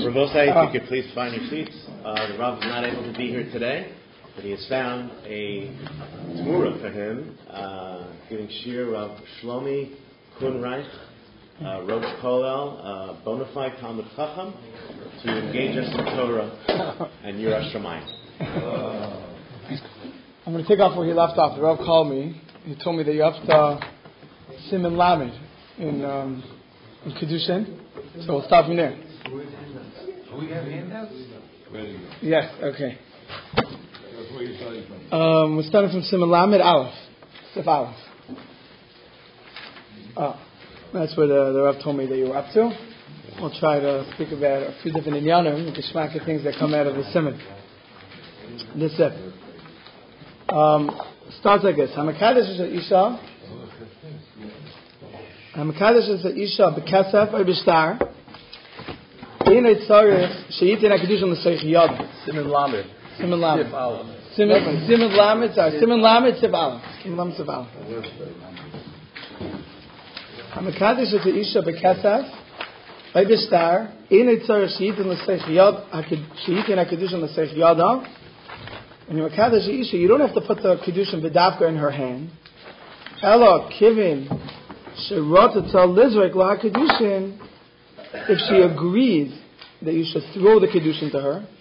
Ravosai, if you could please find your seats. The Rav is not able to be here today, but he has found a Tamura for him, giving shir of Shlomi Kunreich, Rosh Kollel, bona fide Talmud Chacham, to engage us in Torah and Yiras Shamayim. I'm going to take off where he left off. The Rav called me. He told me that you have to Siman Lamed in Kedushin. So we'll stop from there. Do we have handouts? Yes, okay. We're starting from Siman Lamed Aleph. Sif Aleph. That's where the Rav told me that you were up to. We'll try to speak about a few different inyanim, the shmaka things that come out of the Siman. This Sif. Starts like this. Hamakadosh is a Isha. Hamakadosh is a Isha b'kasef or b'shtar. In a tzarech sheyitin hakadushin l'seich yad. Siman Lamed. Siman Lamed. Sif Aleph. Siman Lamed. Sorry. Siman Lamed. Sif Aleph. Siman Lamed. Sif Aleph. Hamakadosh is a Isha b'kasef or b'shtar. In a tzarech sheyitin l'seich yad. Sheyitin hakadushin l'seich yada. When you're Makadosh Isha, you don't have to put the Kedushin V'davka in her hand. Ella Kivin Shirata Tzal Lizrek La Kedushin. If she agrees that you should throw the Kedushin to her,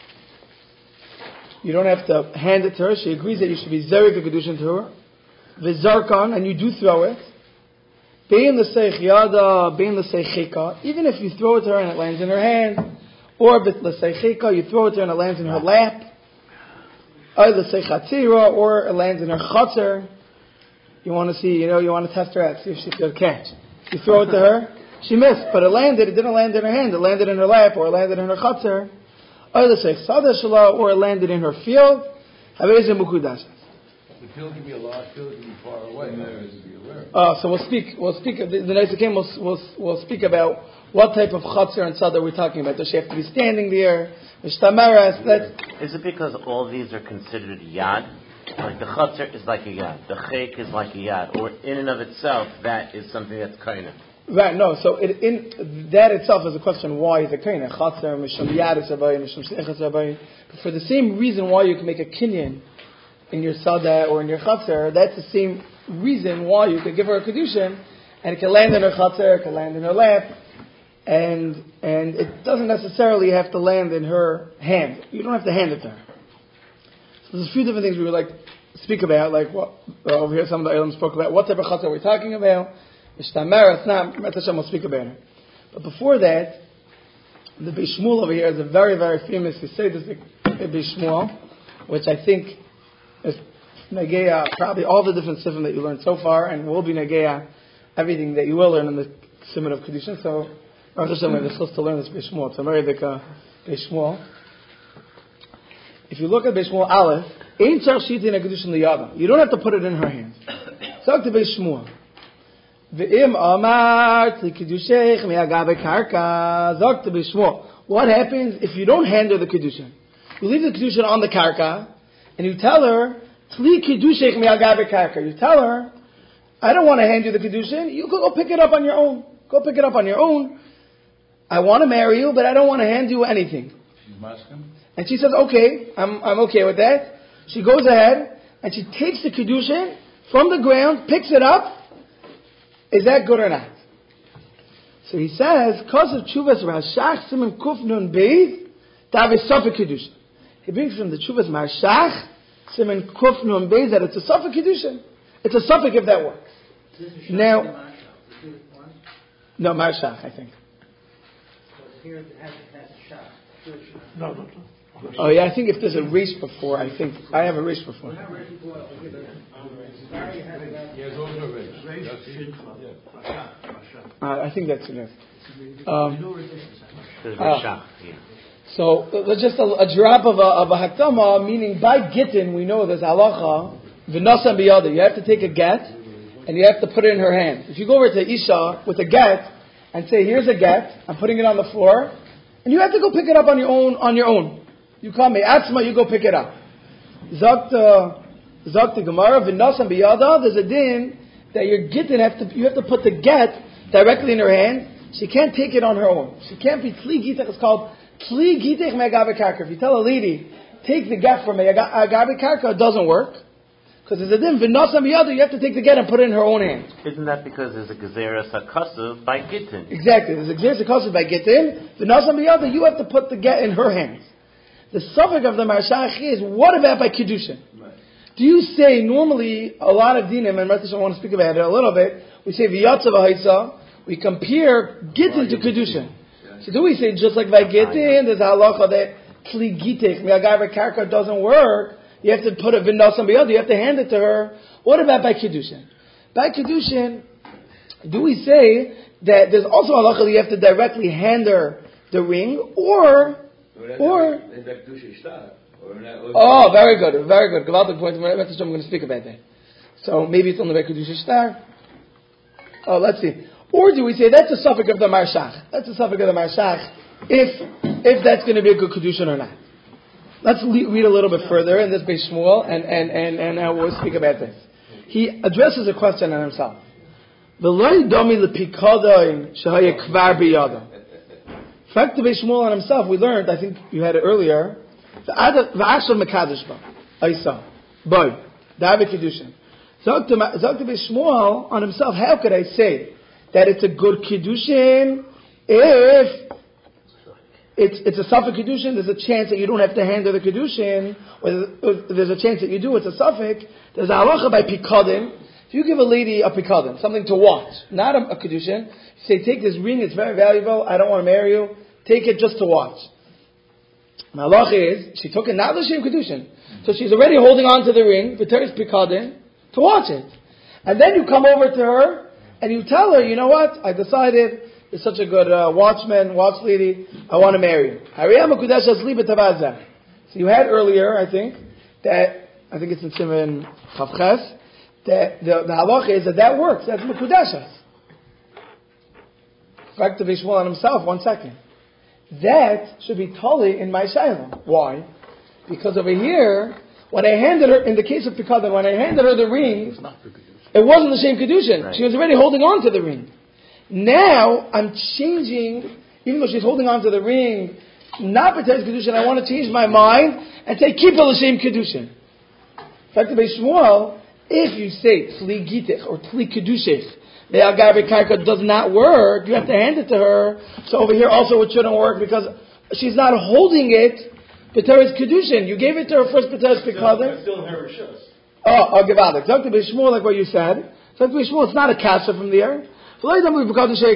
you don't have to hand it to her. She agrees that you should be Zerik the Kedushin to her. V'zarkan, and you do throw it. Bein L'seich Yada, Bein L'seich Chika. Even if you throw it to her and it lands in her hand, or L'seich Chika, you throw it to her and it lands in her lap. Either say chatzira or it lands in her chatzir. You want to see, you want to test her out, see if she could catch. You throw it to her, she missed, but it landed. It didn't land in her hand. It landed in her lap or it landed in her chatzir. Either say sadashala or it landed in her field. Haveze mukudas. The field can be a large field, it can be far away. So we'll speak. The next game we'll speak about what type of chatzir and sadar we're talking about. Does she have to be standing there? Is it because all these are considered yad? Like the chatzir is like a yad, the chek is like a yad, or in and of itself that is something that's kaina? Right. No. So in that itself is a question: why is it kaina? Chatzir mishum yad is abayim, mishum seichas abayim. But for the same reason why you can make a kinyan in your sada or in your chatzir, that's the same reason why you could give her a kedushin, and it can land in her chatzir, it can land in her lap. And it doesn't necessarily have to land in her hand. You don't have to hand it to her. So there's a few different things we would like to speak about, like what over here some of the Eilim spoke about. What type of chatzah are we talking about? Ishtamer, it's not. Hashem will speak about it. But before that, the Beis Shmuel over here is a very, very famous Yesodistic Beis Shmuel, which I think is negeya probably all the different sifim that you learned so far, and will be negeya everything that you will learn in the Siman of Kedushin. So we're supposed to learn this Beis Shmuel. It's a very big Beis Shmuel. If you look at Beis Shmuel Aleph, Ein tzarich sheyitin hakadushin liyada. You don't have to put it in her hand. Talk to Beis Shmuel. Ve'im amart likedushech mi'agabe karka. Talk to Beis Shmuel. What happens if you don't hand her the kedushin? You leave the kedushin on the karka, and you tell her tli kedushech mi'agabe karka. You tell her, I don't want to hand you the kedushin. You go pick it up on your own. Go pick it up on your own. I want to marry you, but I don't want to hand you anything. She's masking. And she says, okay, I'm okay with that. She goes ahead and she takes the kedushin from the ground, picks it up. Is that good or not? So he says, because of Chuvas Marshach Siman Kuf Nun Beis, that is Safek kedushin. He brings from the Chuvas Marshach Siman Kuf Nun Beis that it's a Safek kedushin. It's a Safek if that works. Now, no, Marshach, I think. Here it has shot. No. Oh yeah, I think if there's a reach before, I think I have a reach before. He has also a race. I think that's enough. So there's just a drop of a haktama, meaning by gittin we know there's halacha v'nasam biyada. You have to take a get and you have to put it in her hand. If you go over to Isha with a get and say, here's a get, I'm putting it on the floor, and you have to go pick it up on your own. You call me Atzma, you go pick it up. Zakt Gemara v'nasam biyada. There's a din that your gittin you have to put the get directly in her hand, she can't take it on her own. She can't be tli gitech. It's called tli gitech me'agabe karka. If you tell a lady, take the get from me, agabe karka, it doesn't work. Because there's a din, v'nasam biyada, you have to take the get and put it in her own hand. Isn't that because there's a gezerah sakasuv by gittin? Exactly. There's a gezerah sakasuv by gittin. V'nasam biyada, you have to put the get in her hands. The suffix of the Marshach is, what about by Kedushin? Right. Do you say, normally, a lot of dinim, and I want to speak about it a little bit, we say v'yatzav ha'isa, we compare gittin to Kedushin. So do we say, just like by gittin, there's a halacha that kli gitech, mi'agav karka doesn't work, you have to put a v'nasam biyada, you have to hand it to her. What about by Kedushin? By Kedushin, do we say that there's also a halacha that you have to directly hand her the ring, or oh, very good, very good. Gewaltig point. I'm going to speak about that. So maybe it's only by Kedusha Shtar. Oh, let's see. Or do we say that's a suffix of the Marshach? That's a suffix of the Marshach. If that's going to be a good Kedushin or not. Let's read a little bit further in this Beis Shmuel, and we'll speak about this. He addresses a question on himself. V'loi domi lepikadoin shehaya kvar biyada. In fact, the Beis Shmuel on himself, we learned, I think you had it earlier, v'ashav mekadosh ba, Isa, boy, David Kedushin. Zog the Beis Shmuel on himself, how could I say that it's a good Kedushin if it's a suffix Kedushin, there's a chance that you don't have to hand her the Kedushin, or there's a chance that you do, it's a suffix, there's a halacha by Pikadin. If you give a lady a Pikadin, something to watch, not a Kedushin, you say, take this ring, it's very valuable, I don't want to marry you, take it just to watch. The halacha is, she took it not l'shem Kedushin, so she's already holding on to the ring, v'teres Pikadin, to watch it. And then you come over to her, and you tell her, you know what, I decided, you're such a good watch lady, I want to marry you. So you had earlier, I think it's in Siman Chavches, that the halacha is that works. That's mekudeshas. Back to Beis Shmuel on himself, 1 second. That should be totally in my shayla. Why? Because over here, when I handed her, in the case of Pikadon, when I handed her the ring, it wasn't the same Kedushin. Right. She was already holding on to the ring. Now, I'm changing, even though she's holding on to the ring, not B'teres Kedushin, I want to change my mind and say, keep the same Kedushin. In fact, the Beis Shmuel, if you say Tli Gitech or Tli Kedushech, the Agabe Karka does not work, you have to hand it to her. So over here also it shouldn't work because she's not holding it, B'teres Kedushin. You gave it to her first B'teres Pikadon. Still in her rishus. Oh, Gevadik. Dr. Beis Shmuel, like what you said. Dr. Beis Shmuel, it's not a kasha from there. You didn't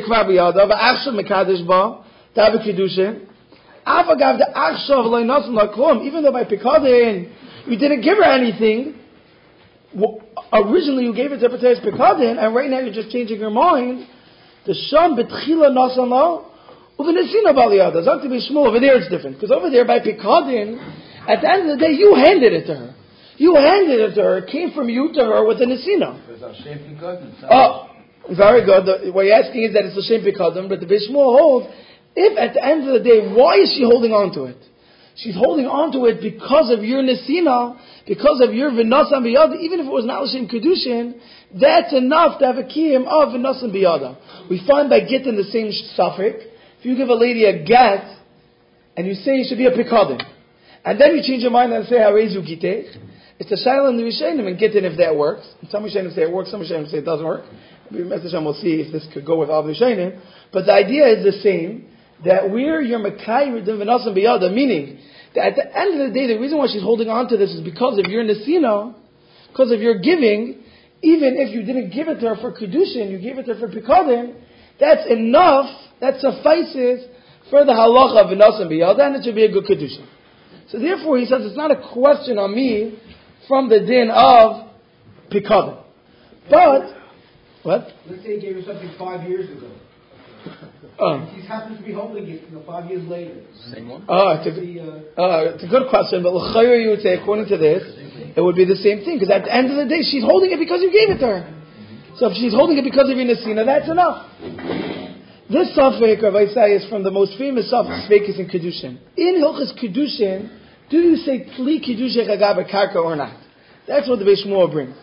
give her anything. Originally you gave it to B'teres Pikadon, and right now you're just changing your mind. The Sham B'tchila Nasan Lo Uvenesina Baliyada. Dr. Beis Shmuel, over there it's different. Because over there by Pikadon, at the end of the day, you handed it to her. You handed it to her. It came from you to her with a Nesina. Oh, very good. What you're asking is that it's a Shem Pikadon, but the Beis Shmuel holds, if at the end of the day, why is she holding on to it? She's holding on to it because of your Nesina, because of your V'nasan Biyada. Even if it was not L'Shem Kedushin, that's enough to have a kiyum of V'nasan Biyada. We find by getting the same suffix, if you give a lady a get, and you say it should be a Pikadon, and then you change your mind and say, Harezu Gitech, it's a Shaila in the Rishonim and Gittin if that works. And some Rishonim say it works, some Rishonim say it doesn't work. We'll see if this could go with all the Rishonim. But the idea is the same, that we're your Mekai Redim V'nasan Biyada, meaning that at the end of the day, the reason why she's holding on to this is because of your Nesina, because of your giving. Even if you didn't give it to her for Kedushin, you gave it to her for Pikadon, that's enough, that suffices for the halacha of V'nasan Biyada, and it should be a good Kedushin. So therefore, he says, it's not a question on me from the din of Pikadon. But, what? Let's say he gave her something 5 years ago. He happens to be holding it 5 years later. Same one? It's a good question, but l'chayr you would say, according to this, it would be the same thing, because at the end of the day, she's holding it because you gave it to her. So if she's holding it because of your Nesina, that's enough. This suffix of Isaiah is from the most famous suffix, Sveikis in Kedushin. In Hilchas Kedushin, do you say Tli Kedushin Agabe Karka or not? That's what the Beis Shmuel brings.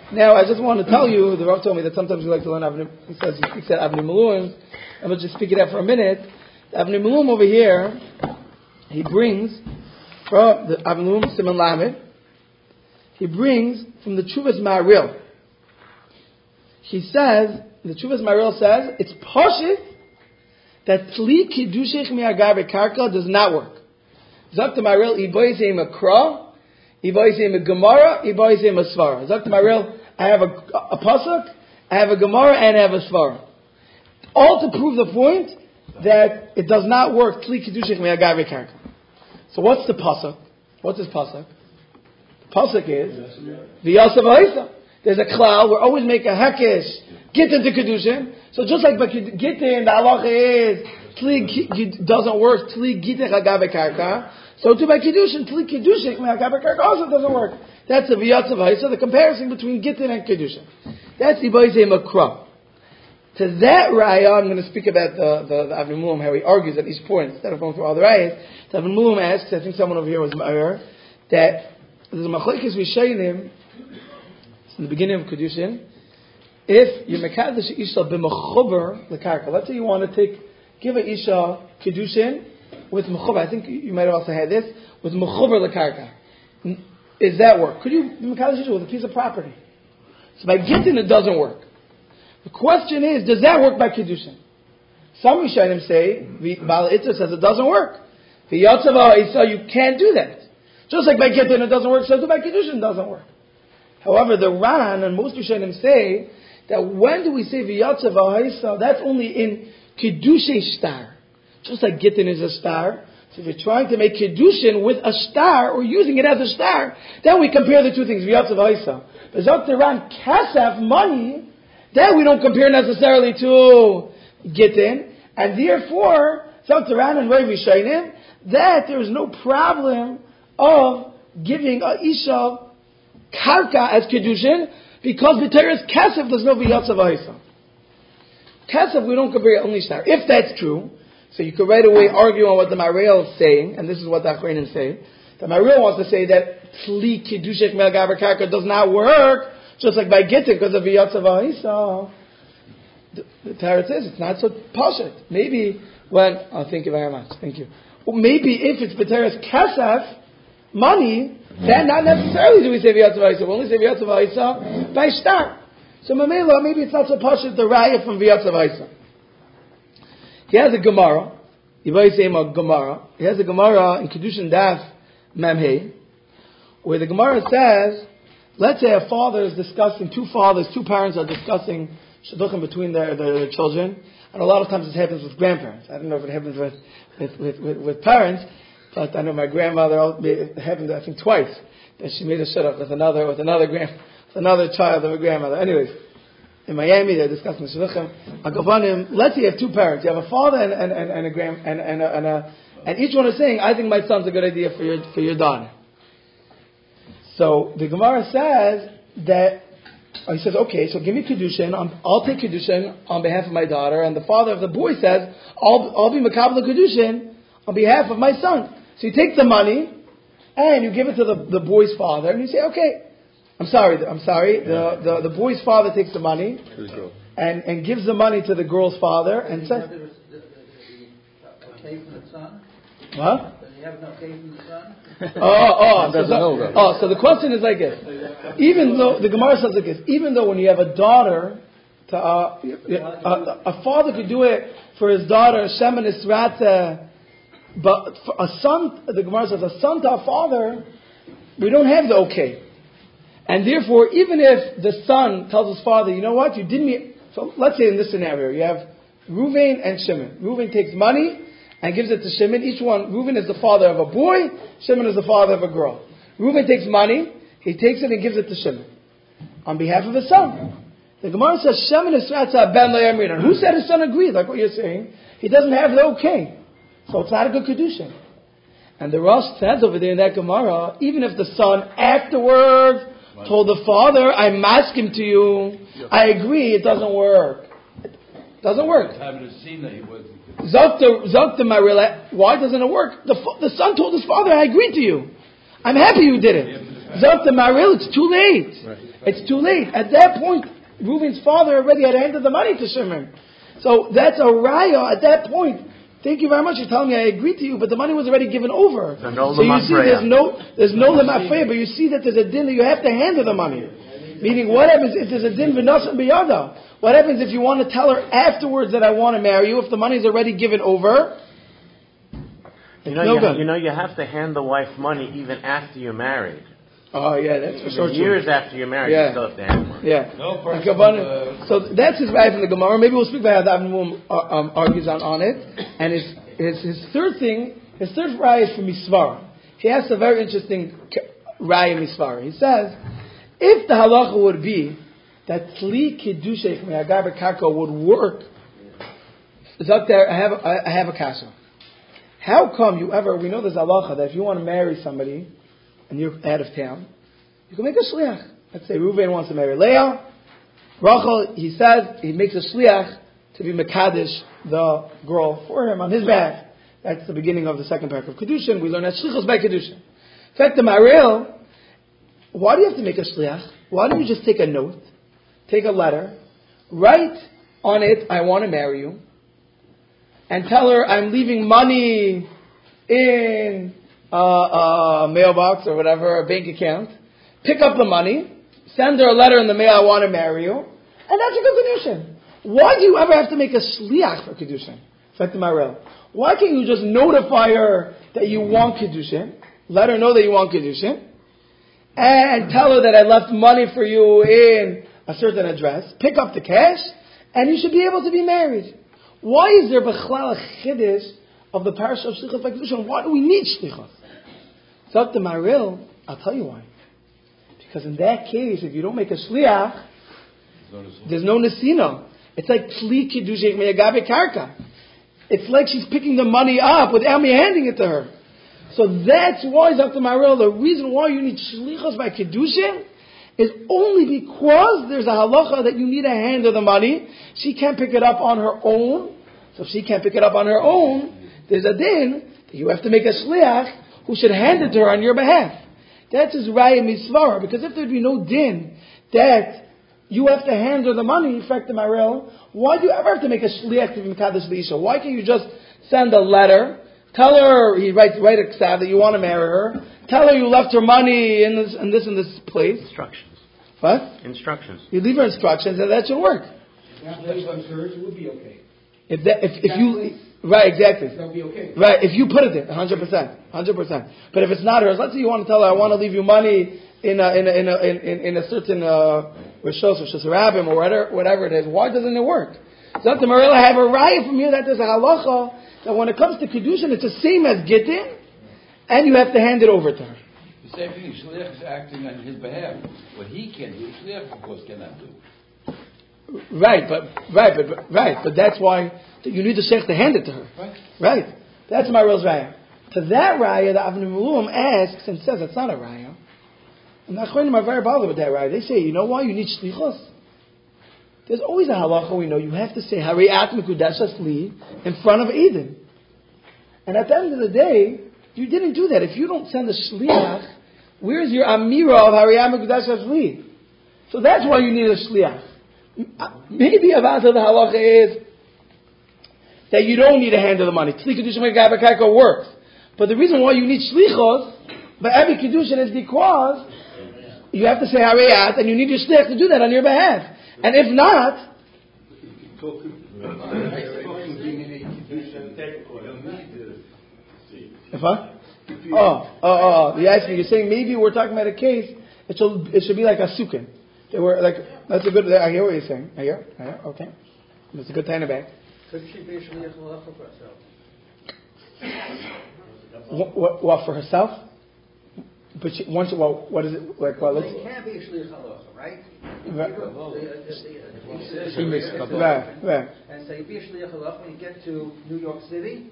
Now, I just want to tell you, the Rav told me that sometimes we like to learn Avnei, he says he speaks at Avnei Malum, and we'll just speak it out for a minute. The Avnei Malum over here, he brings from the Avnei Malum Siman Lamed, he brings from the Chuvas Ma'aril. He says, the Chuvas Ma'aril says, it's pashit that Tli Kiddushich Mi'agar Bekarka does not work. Zok the Ma'aril, Iboyisei Makra, Iboyisei Gemara, Iboyisei Svara. Zok the Ma'aril, I have a pasuk, I have a Gemara, and I have a Svara. All to prove the point that it does not work. Tli Kiddushich Mi'agar Bekarka. So what's the pasuk? What's his pasuk? The pasuk is V'yasav Ha'isa. There's a cloud. We always make a hekesh, get into Kedushin. So just like by Gittin, the halacha is Tli doesn't work. Tli Gittin Hagabe Karka. So too by Kedushin, Tli Kedushin Hagabe Karka also doesn't work. That's the V'yatzav Ha'isa, the comparison between Gittin and Kedushin. That's the Iboyisei Makra. To that raya, I'm going to speak about the Avnei Malum, how he argues at each point instead of going through all the rayas. The Avnei Malum asks, I think someone over here was ma'ir, that there's a machlekes Rishonim in the beginning of Kedushin. If you mekadesh isha b'mechuber lekarka, let's say you want to give a isha Kedushin with mechuber. I think you might have also had this with mechuber lekarka. Is that work? Could you mekadesh isha with a piece of property? So by gittin it doesn't work. The question is, does that work by Kedushin? Some Rishonim say, Baal Itza says it doesn't work. The Yatzav Ha'isa, you can't do that. Just like by Gittin it doesn't work, so by Kedushin it doesn't work. However, the Ran and most Rishonim say that when do we say V'yatzav Ha'isa, that's only in Kedushin star. Just like Gittin is a star. So if you're trying to make Kedushin with a star, or using it as a star, then we compare the two things, V'yatzav Ha'isa. But Zok the Ran, Kasaf, money, that we don't compare necessarily to Gittin, and therefore, Zok the Ran and Rav Rishonim, that there is no problem of giving a Isha Karka as Kedushin, because B'teres Kasef there's no V'yatzav Ha'isa. Kasef we don't compare only star. If that's true, so you could right away argue on what the Ma'aril is saying, and this is what the Achronim say. The Ma'aril wants to say that Tli Kiddushech Me'agaber Karka does not work, just like by Gittin, because of V'yatzav Ha'isa. The Torah says it's not so pashut. Maybe when, thank you very much, thank you. Well, maybe if it's B'teres Kasef, money, then not necessarily do we say V'yatzav Ha'isa. We only say V'yatzav Ha'isa by Shtar. So Mamela, maybe it's not so pashut the Raya from V'yatzav Ha'isa. He has a Gemara. Yivayiseim a Gemara. He has a Gemara in Kedushin Daf Memhei, where the Gemara says, let's say a father is discussing, two parents are discussing shidduchim between their children, and a lot of times it happens with grandparents. I don't know if it happens with parents, but I know my grandmother, it happened I think twice, that she made a shidduch with another child of a grandmother. Anyways, in Miami they're discussing shidduchim. Let's say you have two parents. You have a father and a and each one is saying, I think my son's a good idea for your daughter. So the Gemara says that, he says, okay, so give me Kedushin, I'll take Kedushin on behalf of my daughter, and the father of the boy says, I'll be Makabel Kedushin on behalf of my son. So you take the money, and you give it to the boy's father, and you say, okay, I'm sorry, the boy's father takes the money, and gives the money to the girl's father, and says, what? You have no faith in the son? So the question is like this. Even though, the Gemara says like this, even though when you have a daughter, a father could do it for his daughter, Shem and Israt, but for a son, the Gemara says, a son to a father, we don't have the okay. And therefore, even if the son tells his father, you know what, you did me, so let's say in this scenario, you have Reuven and Shimon. Reuven takes money and gives it to Shimon. Each one, Reuven is the father of a boy, Shimon is the father of a girl. Reuven takes money, he takes it and gives it to Shimon on behalf of his son. The Gemara says, Shimon is ben le'amrinan. Who said his son agreed? Like what you're saying. He doesn't have the okay. So it's not a good Kedushin. And the Rosh says over there in that Gemara, even if the son afterwards told the father, I'm masking to you, I agree, it doesn't work. It doesn't work. Zokta Marilla, why doesn't it work? The son told his father, I agree to you. I'm happy you did it. Zok the Maril, it's too late. It's too late. At that point, Reuven's father already had handed the money to Shimon. So that's a raya at that point. Thank you very much. You're telling me I agree to you, but the money was already given over. So you see, there's no lemafreya, but you see that there's a din that you have to handle the money. Meaning, what happens if there's a din v'nasan b'yada? What happens if you want to tell her afterwards that I want to marry you? If the money's already given over, you know, you have to hand the wife money even after you're married. Oh yeah, that's for sure. Years after you're married, you still have to hand money. Yeah. No So that's his right from the Gemara. Maybe we'll speak about how the Avnum argues on it. And his third raya is from Misvara. He has a very interesting raya Misvara. He says, if the halacha would be that Tli Kiddushech Me'agar B'Karka would work, I have a kasha. How come we know there's halacha that if you want to marry somebody and you're out of town, you can make a shliach. Let's say Reuven wants to marry Leah. Rachel, he says, he makes a shliach to be Mekadesh, the girl, for him on his behalf. That's the beginning of the second paragraph of Kedushin. We learn that shlichos by Kedushin. In fact, the Maril, why do you have to make a shliach? Why don't you just take a note, take a letter, write on it, I want to marry you, and tell her I'm leaving money in a mailbox or whatever, a bank account. Pick up the money, send her a letter in the mail, I want to marry you, and that's a good Kedushin. Why do you ever have to make a shliach for Kedushin? Like the Marel. Why can't you just notify her that you want Kedushin, let her know that you want Kedushin, and tell her that I left money for you in a certain address, pick up the cash, and you should be able to be married. Why is there b'chlal a chiddush of the parasha of shlichus by Kedushin? Why do we need shlichus? So the Maril, I'll tell you why. Because in that case, if you don't make a shliach, there's no nesina. It's like Tli Kiddushech Me'agar B'Karka. It's like she's picking the money up without me handing it to her. So that's why, Dr. Maril, the reason why you need shlichos by Kedushin is only because there's a halacha that you need to hand her the money. She can't pick it up on her own. So if she can't pick it up on her own, there's a din that you have to make a shliach who should hand it to her on your behalf. That's his raya misvara, because if there'd be no din that you have to hand her the money, in fact, the Maril, why do you ever have to make a shliach to be Mekadesh L'Isha? Why can't you just send a letter, tell her, write a ksav that you want to marry her, tell her you left her money in this place. Instructions. What? Instructions. You leave her instructions and that should work. That place on hers, it would be okay. If you right, exactly. That'll be okay. Right, if you put it there, 100%. But if it's not hers, let's say you want to tell her, I want to leave you money in a certain Rishos or Shasarabim or whatever it is. Why doesn't it work? Dr. Marilla, I have a raya from here that there's a halacha that when it comes to Kedushin, it's the same as Gittin, and you have to hand it over to her. The same thing, Shliach is acting on his behalf. What he can do, Shliach, of course, cannot do. Right, but that's why you need the sheikh to hand it to her. Right. That's Mariel's raya. To that raya, the Avnei Miluim asks and says it's not a raya. And the Achronim are very bothered with that raya. They say, you know why you need shlichos? There's always a halacha we know. You have to say Hariat Mekudashas Li in front of Eden. And at the end of the day, you didn't do that. If you don't send a shliach, where's your amira of Hariat Mekudashas Li? So that's why you need a shliach. Maybe about the halacha is that you don't need to handle the money. Tzli Kedushin Me'agar B'Karka works. But the reason why you need shlichos by every Kedushin is because you have to say Harayat and you need your shliach to do that on your behalf. And if not, if what? You're saying maybe we're talking about a case. It should be like a sukkah. They were like, that's a good. I hear what you're saying. I hear. Okay, that's a good time back. Could she be a shliach halacha for herself? What for herself? But what is it like? Well, it can't be a shliach halacha, right? Right. And so you be a shliach halacha when you get to New York City.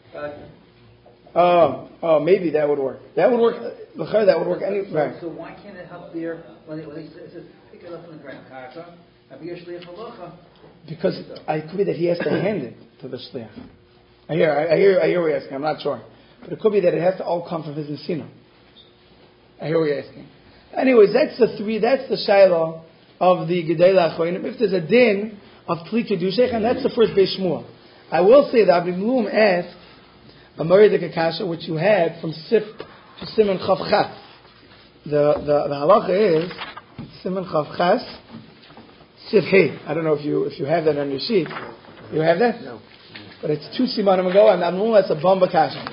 Maybe that would work. That would work. That would work. Right. So why can't it help there when it says pick it up in the ground karka and be a shliach halacha? Because it could be that he has to hand it to the shliach. I hear what you're asking. I'm not sure, but it could be that it has to all come from his nesina. I hear what you're asking. Anyways, that's the Shaila of the Gedei Achonim. If there's a din of Tli Kedushech, and that's the first Beis Shmuel. I will say that Abdi Mlum asked a Moridik Akasha, which you had from Simon Chav Ches. The halacha is Simon Chav Ches Sif Hey. I don't know if you have that on your sheet. You have that? No. But it's 2 simanim ago, and Abdi Mlum, that's a bomba kasha.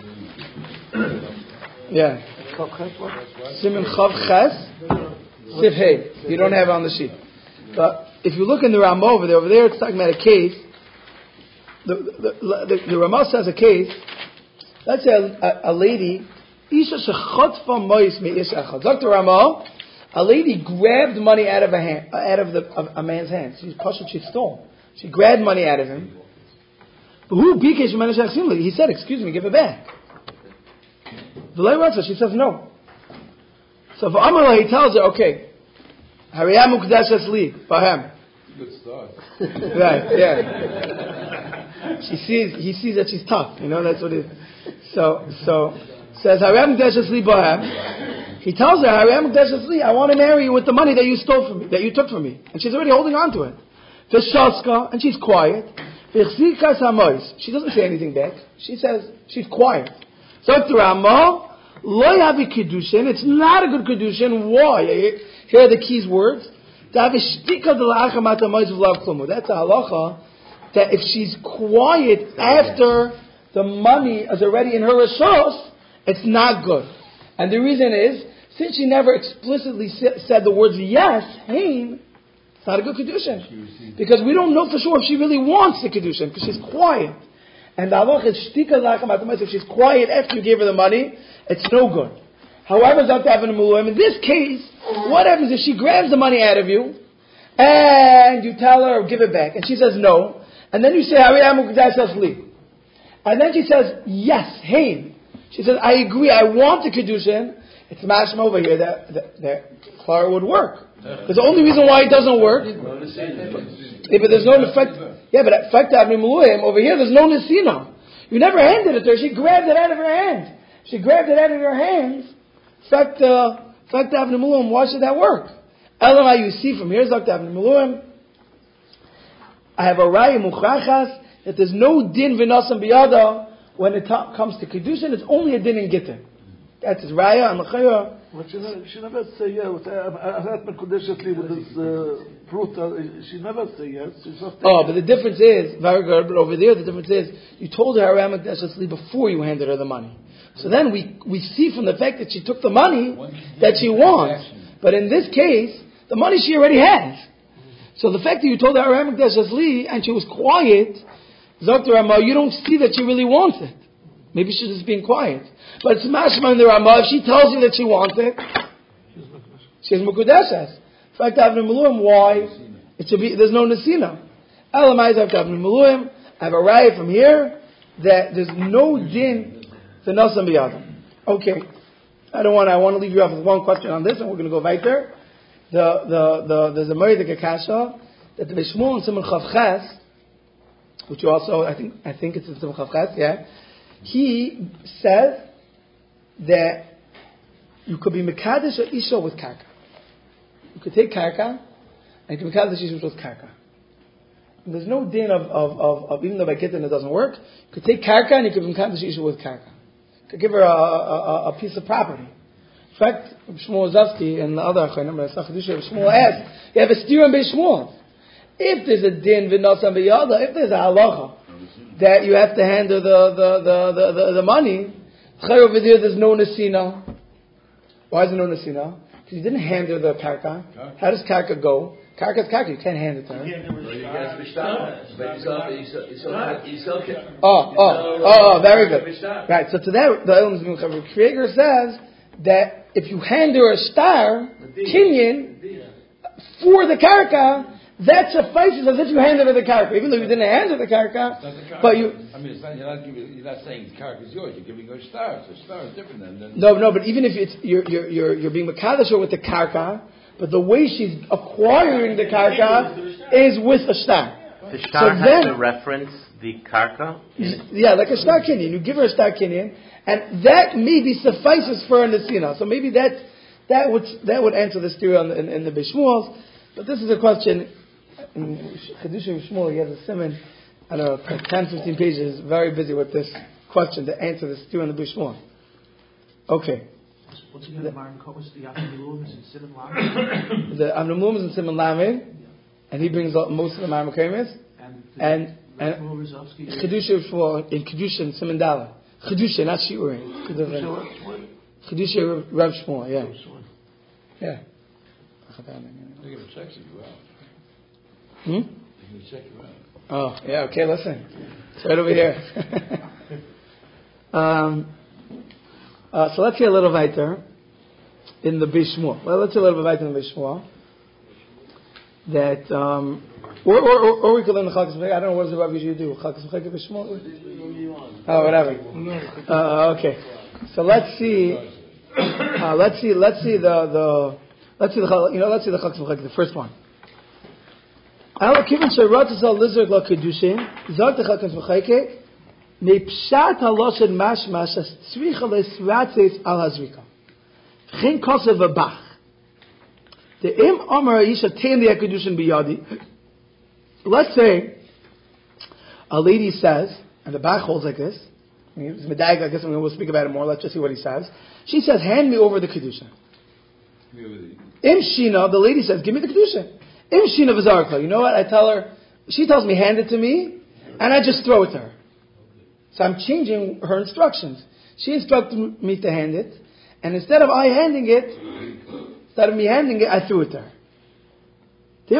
Yeah. Simon Chav Ches Sif Hey. You don't have it on the sheet. But if you look in the Ramah over there it's talking about a case. The Ramah says a case. Let's say a lady, Isha shechotfa mois me'isha echad. Dr. Ramah, a lady grabbed money out of a man's hand. She stole. She grabbed money out of him. But who bikesh menish achsim? He said, "Excuse me, give it back." She says no. So for Amala, he tells her, "Okay, Hariyam ukdash asli, bahem." Good start. Right, yeah. He sees that she's tough, that's what it is. So says, Hariyam ukdash asli, bahem. He tells her, Hariyam ukdash asli, I want to marry you with the money that you stole from me, that you took from me. And she's already holding on to it. V'shaska, and she's quiet. V'chzikas hamois. She doesn't say anything back. She says, she's quiet. So to Ramah, lo yavi kedushin, it's not a good kedushin. Why? Here are the key words. That's a halacha that if she's quiet after the money is already in her reshos, it's not good. And the reason is, since she never explicitly said the words yes, hein, it's not a good kedushin. Because we don't know for sure if she really wants the kedushin, because she's quiet. And the halacha is if she's quiet after you gave her the money, it's no good. However, in this case, what happens if she grabs the money out of you and you tell her give it back and she says no, and then you say and then she says yes, hey. She says I agree, I want the kedushin. It's mashma over here that Clara would work. Because the only reason why it doesn't work, but there's no effect. Yeah, but effect over here there's no nesina. You never handed it to her. She grabbed it out of her hand. She grabbed it out of her hands. Fact Avnei Miluim, why should that work? Elamai, you see from here, Dr. Avnei Miluim, I have a raya muchachas that there's no din v'nasam biyada when it comes to kedushin. It's only a din in gittin. That's his raya and l'chayah. But she never say yes. Ahat mekudeshet li with this fruit. She never say yes. But the difference is very good. But over there, the difference is you told her Hariyam mekudeshet li before you handed her the money. So then we see from the fact that she took the money that she wants. But in this case, the money she already has. So the fact that you told her Hariyam mekudeshet li and she was quiet, Dr. Ramah, you don't see that she really wants it. Maybe she's just being quiet. But it's mashma in the Ramah. If she tells you that she wants it, she's mukudeshes. In fact, Avnei Miluim, why? It should be, there's no nesina. Elamai is Avnei Miluim. I have a raya from here that there's no din to nasam biyadam. Okay. I want to leave you off with one question on this, and we're going to go right there. There's a Moridik Akasha that the Beis Shmuel and Simon Chav Ches, which you also, I think it's in Simon Chav Ches, yeah. He says that you could be Mekadesh or Isha with Karka. You could take Karka and you can Mekadesh Isha with Karka. And there's no din of even though by Gittin it doesn't work, you could take Karka and you could Mekadesh Isha with Karka. You could give her a piece of property. In fact, Shmuel Zavsky and the other Achanim, Shmuel asked, you have a steer on Beis Shmuel. If there's a din v'nasam b'yada, if there's a halacha that you have to hand her the money, over there's no nesina. Why is there no nesina? Because you didn't hand her the karka. How does karka go? Karka's karka, you can't hand it to her. Very good. Right, so to that, the Elam Krieger says that if you hand her a star, kinyan, for the karka, that suffices as if you handed her the karka, even though you didn't hand her the karka. But you. I mean, you're not saying the karka is yours. You're giving her a star. So a star is different than. No. But even if it's you're being mekadesh with the karka, but the way she's acquiring the karka is with a star. The star has to reference the karka. Yeah, like a star kinyan. You give her a star kinyan, and that maybe suffices for a nesina. So maybe that That would answer this theory in the Bishmuels. But this is a question. In Chiddushei Shmuel, he has a simon, I don't know, like 10, 15 pages, very busy with this question to answer this theory in the Bishmuel. Okay. What's again the Maran covers the Amnulum is in Simon Lamed? The Amnulum is in Simon Lamed, and he brings up most of the Maran Kamis. And Chiddushei Shmuel in Kedushin Simon Dala. Chiddushei, not Shiurim. Chiddushei Rav Shmuel, yeah. Yeah. They're going to check you out. Hmm? They're going to check you out. Oh, yeah, okay, listen. It's right over here. So let's see a little weiter in the Bishmuel. Well, let's see a little bit weiter in the Bishmuel. That, or we could learn the Chalkas Mechayek. I don't know what does the Rabbi usually do. Chalkas Mechayek Bishmuel? Oh, whatever. Okay. So let's see the Chalkas Mechayek, the first one. Given Sharatas al Lizard la Kedushin, Zog the Chalkas Mechayek, Meipshat haloshen mashmash as tzricha lesratzes al hazrika. Chen kosev v'bach. The im amar yisha tein the kedushin biyadi. Let's say a lady says, and the Bach holds like this. It's medag. I guess we'll speak about it more. Let's just see what he says. She says, "Hand me over the kedushin." Im shina, the lady says, "Give me the kedushin." Im shina v'zarka. You know what? I tell her. She tells me, "Hand it to me," and I just throw it to her. So I'm changing her instructions. She instructed me to hand it, and instead of me handing it, I threw it to her. He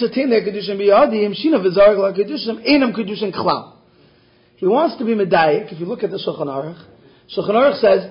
wants to be medayik. If you look at the Shulchan Aruch says,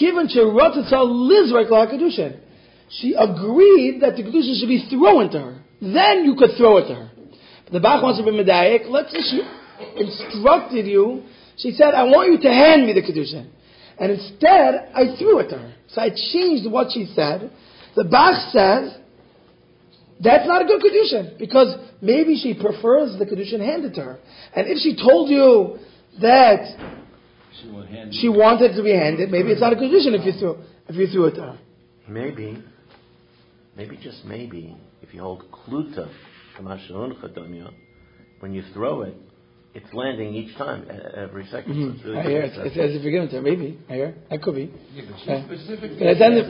she agreed that the kedushin should be thrown to her. Then you could throw it to her. But the Bach wants to be medayik. Let's say she instructed you. She said, I want you to hand me the kedushin. And instead, I threw it to her. So I changed what she said. The Bach says, that's not a good kedushin. Because maybe she prefers the kedushin handed to her. And if she told you that she wanted to be handed, maybe it's not a kedushin if you threw it to her. Maybe, just maybe, if you hold kluta, when you throw it, it's landing each time, every second. Mm-hmm. So it's really I hear it's as if you're giving it to her. Maybe. I hear. That could be. Yeah, but she specifically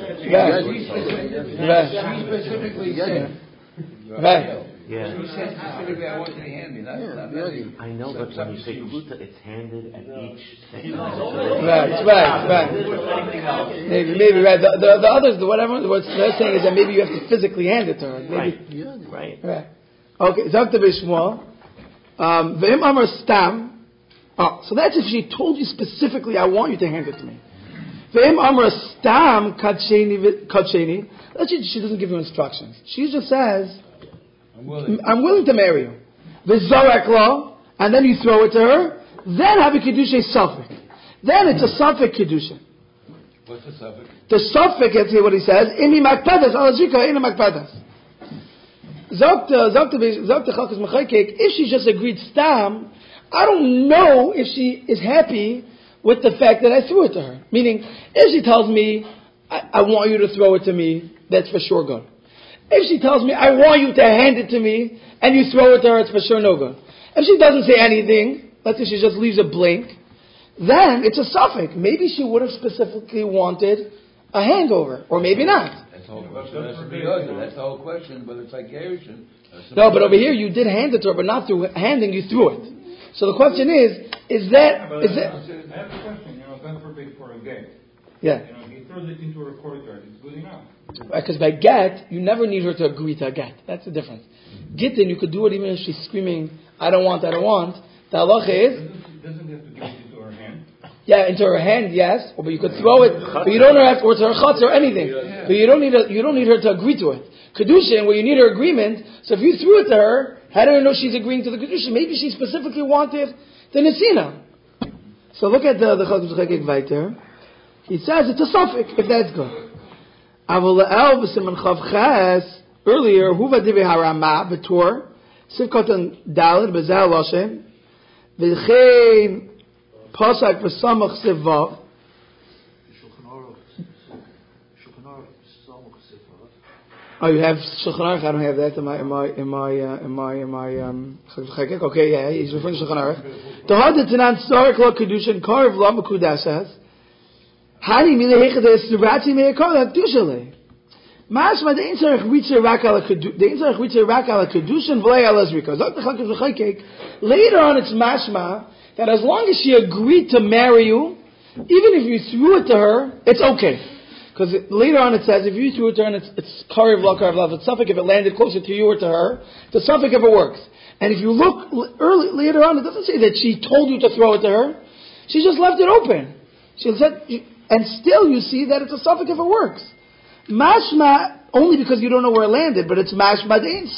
said, Right. Yeah. She said specifically, I want you to hand me. I know, but when you say kluta, it's handed at each second. Right. Maybe right. The others, whatever what they're saying is that maybe you have to physically hand it to her. Maybe. Right. Okay. Zok to Bishmuel. V'im amar stam. So that's if she told you specifically, I want you to hand it to me. V'im amar stam kacheni. Let's say she doesn't give you instructions. She just says, I'm willing to marry you. V'zorek lo, and then you throw it to her. Then have a kedushay suffik. Then it's a suffik kedushin. What's the suffix? The suffix, let's see what he says. Imi makpedas al zika ina makpedas. Zok the Chalkas Mechayek, if she just agreed stam, I don't know if she is happy with the fact that I threw it to her. Meaning, if she tells me, I want you to throw it to me, that's for sure good. If she tells me, I want you to hand it to me, and you throw it to her, it's for sure no good. If she doesn't say anything, let's say she just leaves a blank, then it's a suffix. Maybe she would have specifically wanted a handover, or maybe not. That's the whole question. That's the whole question, but it's like Gershon. No, but over here you did hand it to her, but not through handing, you threw it. So the question is that... I have a question, God forbid for a get. Yeah. He throws it into a courtyard, it's good enough. Because by get, you never need her to agree to a get. That's the difference. Gittin, you could do it even if she's screaming, I don't want. The halacha is... Doesn't have to give it into her hand. Yeah, into her hand, yes. But you could throw it, but you don't have to, or to her chutz or anything. But you don't need her to agree to it. Kedushin, where you need her agreement, so if you threw it to her, how do you know she's agreeing to the Kedushin? Maybe she specifically wanted the Nesina. So look at the Chalkas Mechayek weiter. He says it's a suffix, if that's good. Earlier, Huva Divi Harama, Betor, Sivkotan Dalid, Bezel Loshem, V'chein Pasak V'samach Sivav, Shulchan Aruch, Oh, you have Shulchan Aruch. I don't have that in my. Okay, yeah, he's referring to Shulchan Aruch. The Hadid Tanan Sarik Lo Kedushin Karev Lo Mekudashas. Hani Milehechad Esrati Meikol Kedushin. Mashma the Inzarich Ritzer Rak Ala Kedushin V'lei Ala Zrika. Zok the Chakav V'chaykek. Later on, it's mashma that as long as she agreed to marry you, even if you threw it to her, it's okay. Because later on it says, if you threw it to her and it's karev la, it's suffix if it landed closer to you or to her, the suffix if it works. And if you look later on, it doesn't say that she told you to throw it to her. She just left it open. She said, and still you see that it's a suffix if it works. Mashma, only because you don't know where it landed, but it's mashma. This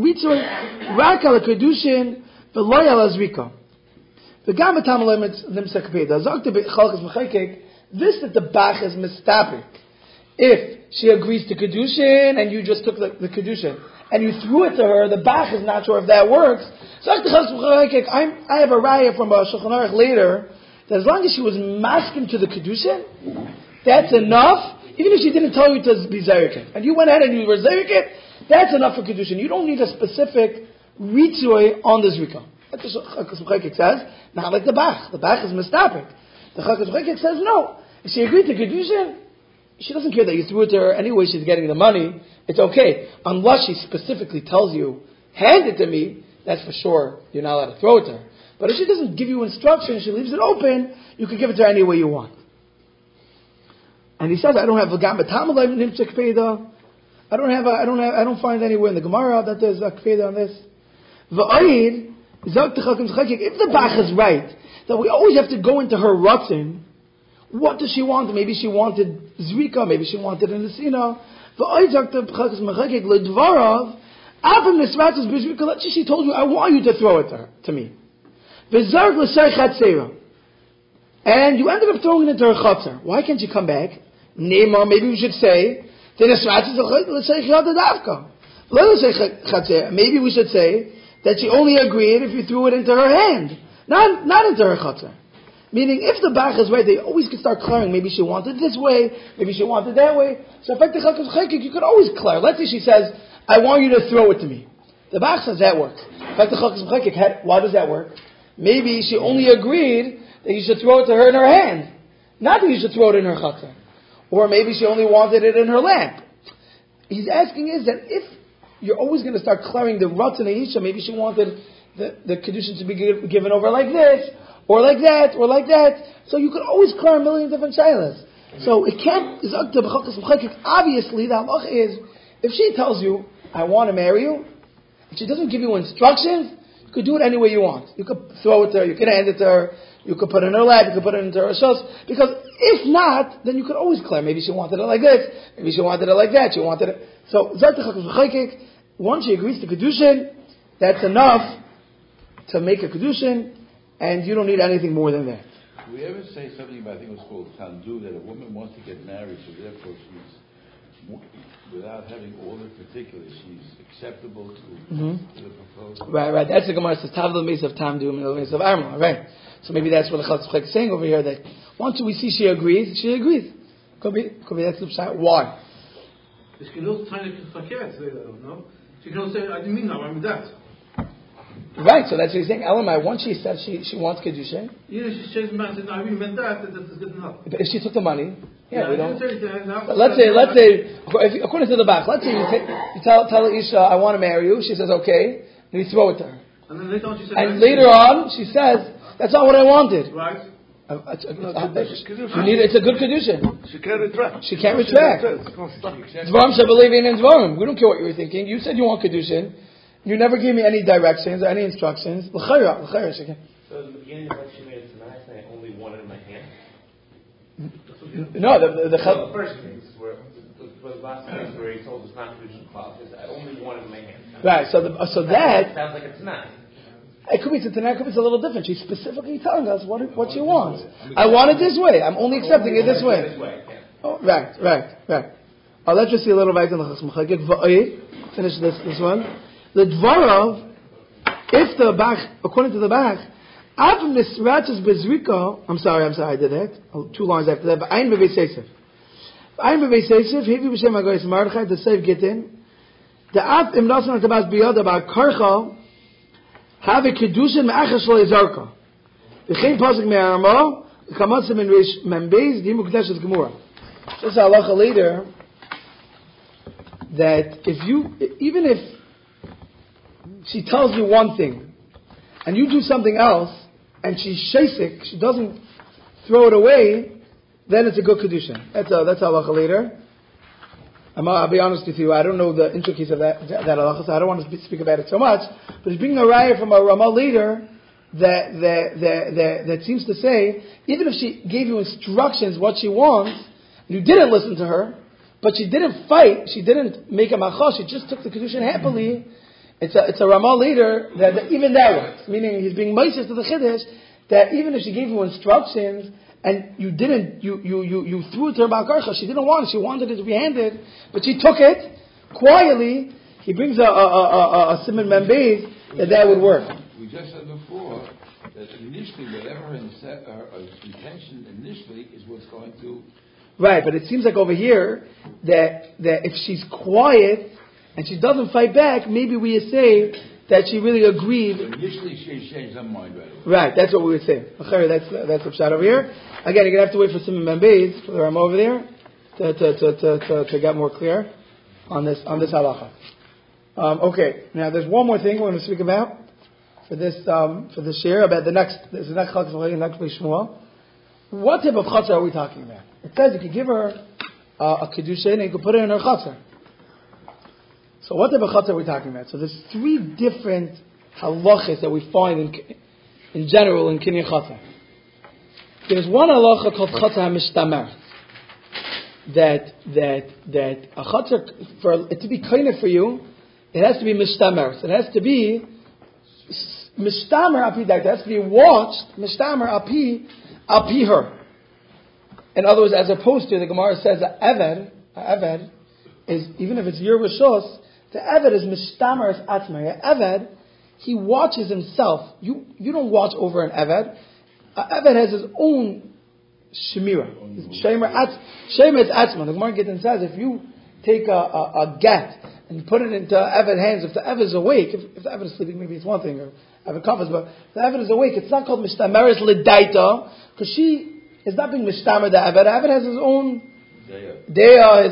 that the bach is mistapik. If she agrees to kedushin and you just took the kedushin and you threw it to her, the bach is not sure if that works. I have a raya from Shulchan Aruch later that as long as she was masking to the kedushin, that's enough. Even if she didn't tell you to be zayrik, and you went ahead and you were zayrik, that's enough for kedushin. You don't need a specific ritzoy on the zrika. That's what Chakas V'chaykek says. Not like the bach. The bach is mistapik. The Chakas V'chaykek says no. If she agreed to kedushin, she doesn't care that you threw it to her. Anyway, she's getting the money. It's okay. Unless she specifically tells you, hand it to me, that's for sure. You're not allowed to throw it to her. But if she doesn't give you instructions, she leaves it open, you can give it to her any way you want. And he says, I don't have a gam b'tamalay nimtzek peda. I don't find anywhere in the Gemara that there's a kpeda on this. V'ayid, if the bach is right, that we always have to go into her ratzin. What does she want? Maybe she wanted zrika, maybe she wanted an esina. She told you, I want you to throw it to me. And you ended up throwing it into her chatzar. Why can't you come back? Neymar, maybe we should say, maybe we should say that she only agreed if you threw it into her hand, not into her chatzar. Meaning, if the bach is right, they always can start clearing. Maybe she wanted this way, maybe she wanted that way. So, in fact, you could always clear. Let's say she says, I want you to throw it to me. The bach says that works. In fact, why does that work? Maybe she only agreed that you should throw it to her in her hand, not that you should throw it in her chatzar. Or maybe she only wanted it in her lamp. He's asking is that if you're always going to start clearing the rutz and Aisha, maybe she wanted the kedushin to be given over like this, or like that, or like that. So you could always clear a million different shaylas. So it can't, obviously the halach is, if she tells you, I want to marry you, and she doesn't give you instructions, you could do it any way you want. You could throw it to her, you could hand it to her, you could put it in her lap, you could put it into her shos. Because if not, then you could always clear. Maybe she wanted it like this, maybe she wanted it like that, she wanted it. So, once she agrees to kedushin, that's enough to make a kedushin, and you don't need anything more than that. Do we ever say something about, I think it was called tandu, that a woman wants to get married, so therefore she's, without having all the particulars, she's acceptable to the proposal? Right. That's the Gemara says, Tavla Meis of Tamdu, Meis of Arma, right? So maybe that's what the Chatzach is saying over here, that once we see she agrees. Could be that's the pshat. Why? She can also try to forget, no? She can also say, I didn't mean that, I mean that. Right, so that's what he's saying. Elamai, once she said she wants kedushin. Yeah, she changed the man and said, no, I really meant that's good enough. If she took the money, we don't. Let's say, according to the back, let's say you tell Isha, I want to marry you. She says, okay, and you throw it to her. And then later on she said, later on she says, that's not what I wanted. Right. It's a good kedushin. She can't retract. Dvarim Shabalevi and Dvarim. We don't care what you were thinking. You said you want kedushin. You never gave me any directions or any instructions. So in the beginning of what she made it tonight, I only wanted in my hand. No, the first case where the last case where he told us not to do klal, I only wanted in my hand. Right. So that sounds like it's not. It could be tonight. Could be a little different. She's specifically telling us what she wants. I want it this way. I'm only accepting it this way. Oh, right. Let's just see a little bit in the Chacham. Finish this one. The Dvarav, if the Bach, according to the Bach, Av Nisratzes Bezrika, I'm sorry, I did that. 2 lines after that. V'ayin b'Beis Yosef. V'ayin b'Beis Yosef, Hevi b'Shem HaGoyes Mardechai, the Seif Gittin, Da'at im nasan tabas biyad about karcha have a kedushin me'achas lo yizarka. V'chein pasuk me'arama kamatzim in reish membeis dimu kedeshes gemura. Just a halacha later that even if she tells you one thing and you do something else and she's shaisik, she doesn't throw it away, then it's a good kedushin. That's halacha later. I'll be honest with you, I don't know the intricacies of that halacha, so I don't want to speak about it so much. But he's bringing a raya from a Ramah later that seems to say, even if she gave you instructions what she wants, and you didn't listen to her, but she didn't fight, she didn't make a machos, she just took the kedushin happily. It's a Ramah later that even that works. Meaning he's being meishes to the chiddush that even if she gave you instructions and you threw it to her Ba'al she didn't want it, she wanted it to be handed, but she took it quietly. He brings a Simon Membeis that would work. We just said before that initially whatever her intention initially is what's going to. Right, but it seems like over here that if she's quiet and she doesn't fight back, maybe we say that she really agreed. So initially she changed her mind, right? Right, that's what we would say. That's the shot over here. Again, you're going to have to wait for Simon Membeis, for the Ramah over there, to get more clear on this halacha. Okay, now there's one more thing we're going to speak about for this share about the next chalacha, next Shmuel. What type of chatzar are we talking about? It says you could give her a kedushin and you could put it in her chatzar. So what type of chatzar are we talking about? So there's three different halachas that we find in general in kinyan chatzar. There's one halacha called chatzar mishtamer. That a chatzar, for it to be kind for you, it has to be mishtamer. It has to be mishtamer api that. It has to be watched mishtamer api her. In other words, as opposed to the Gemara says that Eved is, even if it's your rishos, the Eved is mishtamer as atzmai. Eved, he watches himself. You don't watch over an Eved. Eved has his own shemira. Shema is atzma. The Gemara Gittin says if you take a get and put it into Eved's hands, if the Eved is awake, if the Eved is sleeping, maybe it's one thing, or Eved covers, but if the Eved is awake, it's not called mishtameres l'daita, because she is not being mishtamer the Eved. Eved has his own deya,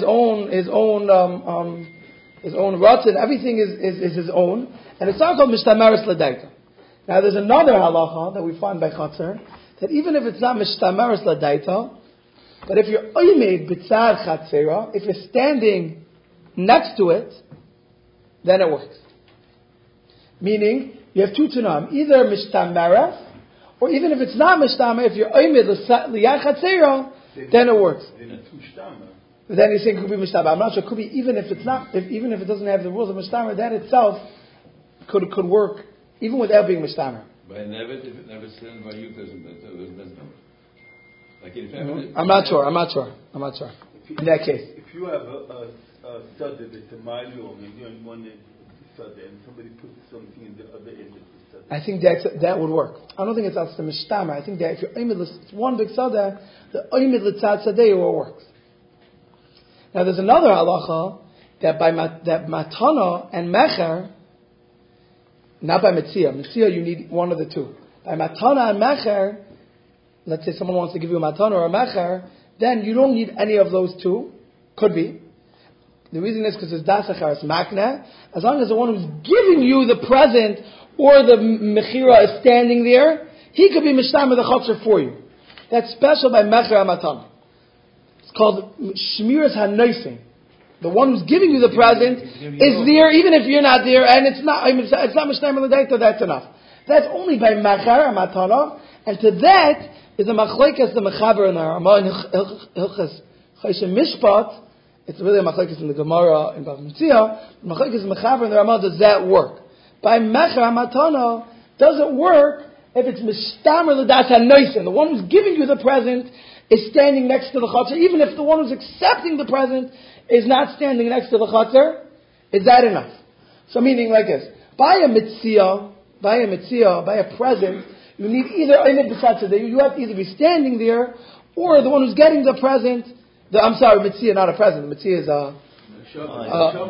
his own ratzin, everything is his own, and it's not called mishtameres l'daita. Now there's another halacha that we find by Chatzar, that even if it's not mishtameres l'daita, but if you're oimed b'tzad chatzera, if you're standing next to it, then it works. Meaning, you have two tanam, either mishtameres, or even if it's not mishtamer, if you're oimed l'yad chatzera, then it works. Then he's saying it could be mishtamer. I'm not sure. It could be even if it's not, even if it doesn't have the rules of mishtamer, that itself could work even without being mishtamer. But if it never stands by you, doesn't. Like if I'm not sure. In that case, if you have a study that's a mile, maybe on one end study, and somebody puts something in the other end of the study, I think that would work. I don't think it's as the mishtamer. I think that if you're it's one big sada, the oimid l'tzad sadeh works. Now there's another halacha that that matana and mecher, not by Metzia. Metzia, you need one of the two. By Matana and Mecher, let's say someone wants to give you a Matana or a Mecher, then you don't need any of those two. Could be. The reason is because it's Dasachar, it's Makna. As long as the one who's giving you the present or the Mechira is standing there, he could be Mishtamer the Chatzar for you. That's special by Mecher and Matana. It's called Shmiras HaNoising. The one who's giving you the present is there, even if you're not there, and it's not Mishtamer l'daita, that's enough. That's only by Machar and Matana, and to that is the Machlekes, the Mechaber in the Ramah in Hilchas Choshen Mishpat. It's really a Machlekes in the Gemara in Bava Metzia. Machlekes Mechaber in the Ramah, does that work? By Machar and Matana, does it work if it's Mishtamer l'daita Noisin? The one who's giving you the present is standing next to the Chatzar, even if the one who's accepting the present is not standing next to the chatzar, is that enough? So meaning like this, by a mitzia, by a present, you need either you have to either be standing there, or the one who's getting the present, mitzia, not a present, mitzia is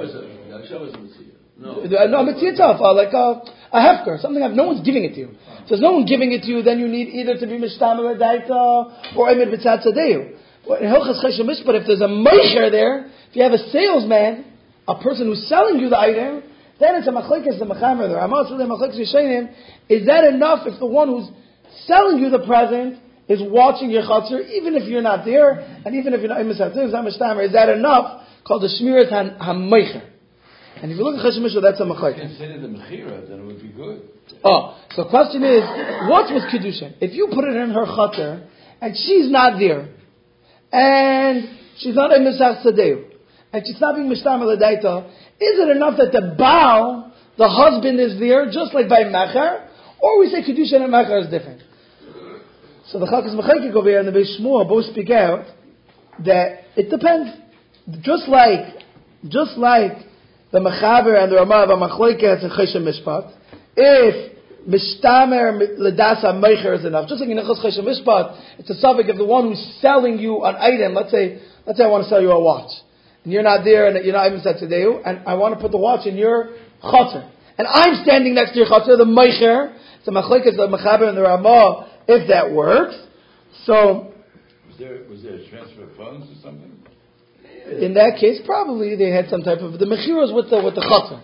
No. No, Mitzvah itself, like a hefker, something no one's giving it to you. So there's no one giving it to you, then you need either to be Mishtamel Daita or Emid B'tzat Tzadeu. But if there's a Meicher there, if you have a salesman, a person who's selling you the item, then it's a Machlekes, the Mechamer, the Ramah, the Machlekes Yishayim. Is that enough if the one who's selling you the present is watching your Chatzar, even if you're not there, and even if you're not Emid B'tzat Tzadeu, is that enough? Called the Shmirat HaMeicher. And if you look at Chesed Mishpat, that's a Mechayk. If you consider the Mechira, then it would be good. Oh, so the question is, what's with Kedushin? If you put it in her Chatzar, and she's not there, and she's not a Misach Tzadeu, and she's not being Mishtam L'Daita, is it enough that the Baal, the husband, is there, just like by Mecher, or we say Kedushin and Mecher is different? So the Chalkas Mechayk over here and the Beis Shmuel both speak out that it depends. Just like the Mechaber and the Ramah of Machlokes and Chesed Mishpat, if Mishtamer L'das HaMeicher is enough, just like in Chesed Mishpat, it's a subject of the one who's selling you an item. Let's say I want to sell you a watch, and you're not there, and you're not even said today, and I want to put the watch in your Chatzar, and I'm standing next to your Chatzar, the Meicher, it's a Machlokes, the Mechaber and the Ramah, if that works. So, was there a transfer of funds or something? In that case, probably they had some type of the mechiros with the chatzar.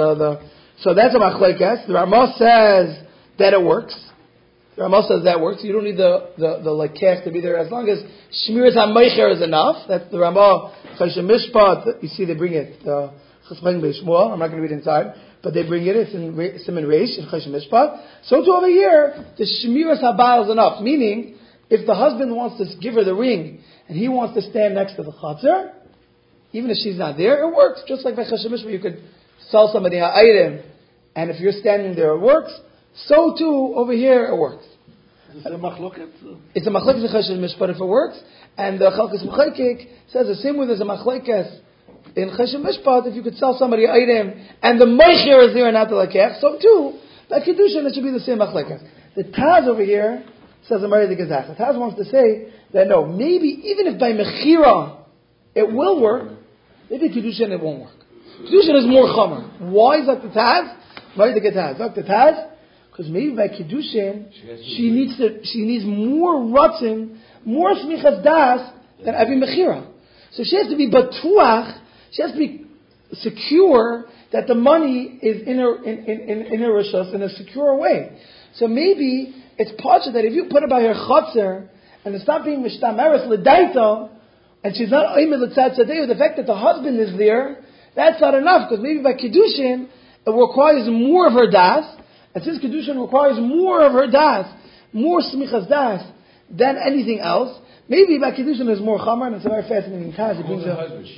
So that's a machlekes. The Ramah says that it works. The Ramah says that works. You don't need the lekech to be there as long as shmiras hameicher is enough. That's the Ramah Chesed Mishpat. You see, they bring it. Chesed Beis Shmuel. I'm not going to read inside, but they bring it. It's in Siman Reish in Chesed Mishpat. So to over here, the shmiras habal is enough. Meaning, if the husband wants to give her the ring and he wants to stand next to the chatzar, even if she's not there, it works. Just like by Chesed Mishpat, you could sell somebody an item, and if you're standing there, it works. So too, over here, it works. It's a machlokes. It's a machlokes in Chesed Mishpat if it works, and the Chalkas Mechayek says the same way there's a machlokes in Chesed Mishpat if you could sell somebody an item, and the Meicher is there and not the Lekech, so too, by Kedushin, it should be the same machlokes. The Taz over here says a Mari the Gezach. The Taz wants to say that no, maybe even if by Mechira it will work, maybe Kedushin it won't work. Kedushin is more chomer. Why is that the Taz? Why the Taz? The Taz? Because maybe by Kedushin she needs more rutzim, more smichas das than Avi Mechira. So she has to be batuach. She has to be secure that the money is in her rishos in a secure way. So maybe it's possible that if you put it by her chatzar and it's not being mishtameres l'daita, and she's not oimed l'tzad tzadeu, the fact that the husband is there, that's not enough, because maybe by Kedushin, it requires more of her das, and since Kedushin requires more of her das, more smichas das, than anything else, maybe by Kedushin is more chamer, and it's a very fascinating task. He's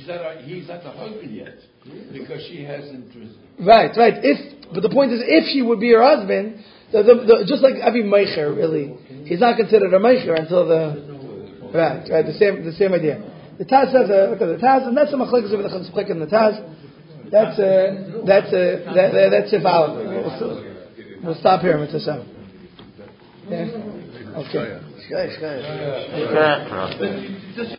not the husband yet, because she hasn't... Right. But the point is, if she would be her husband, just like Avi Meicher, really, he's not considered a Meicher until the... Right, the same idea. The Taz says, look at the Taz, and that's the machlekes of the Chesed and the Taz. That's infallible. We'll stop here, Mr. Sam. Yeah? Okay.